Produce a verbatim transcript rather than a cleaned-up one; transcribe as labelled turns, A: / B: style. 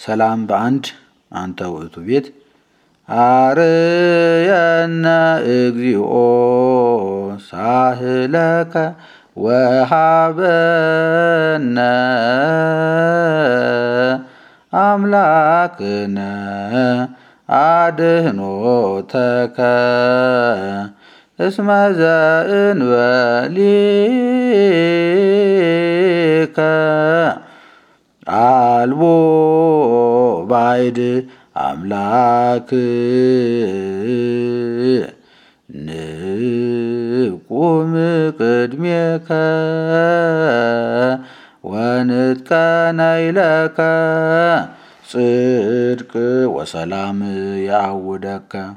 A: ሰላም በአንድ አንተ ውእቱ ቤት አርየነ እግዚኦ ሳህለከ ወሃበነ አምላክነ አድኅኖተከ እስመ ዘእንበሌከ አልቦ ባዕድ አምላክ ንቁም ቅድሜከ ወንትቀነይ ለከ ጽድቅ ወሰላም ያውደከ